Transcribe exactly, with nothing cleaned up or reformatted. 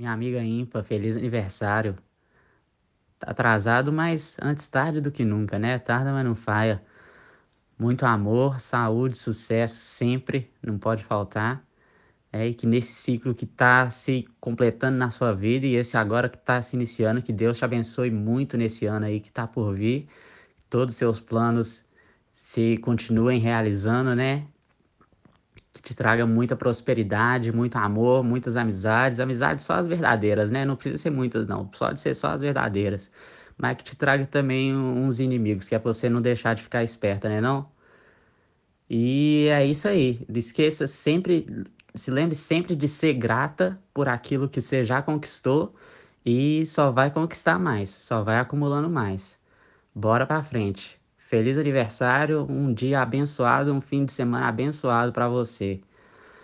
Minha amiga ímpar, feliz aniversário. Tá atrasado, mas antes tarde do que nunca, né? Tarda, mas não falha. Muito amor, saúde, sucesso sempre, não pode faltar. É, e que nesse ciclo que tá se completando na sua vida e esse agora que tá se iniciando, que Deus te abençoe muito nesse ano aí que tá por vir. Todos os seus planos se continuem realizando, né? Que te traga muita prosperidade, muito amor, muitas amizades, amizades só as verdadeiras, né, não precisa ser muitas não, pode ser só as verdadeiras, mas que te traga também um- uns inimigos, que é pra você não deixar de ficar esperta, né não? E é isso aí, não esqueça sempre, se lembre sempre de ser grata por aquilo que você já conquistou e só vai conquistar mais, só vai acumulando mais. Bora pra frente. Feliz aniversário, um dia abençoado, um fim de semana abençoado pra você.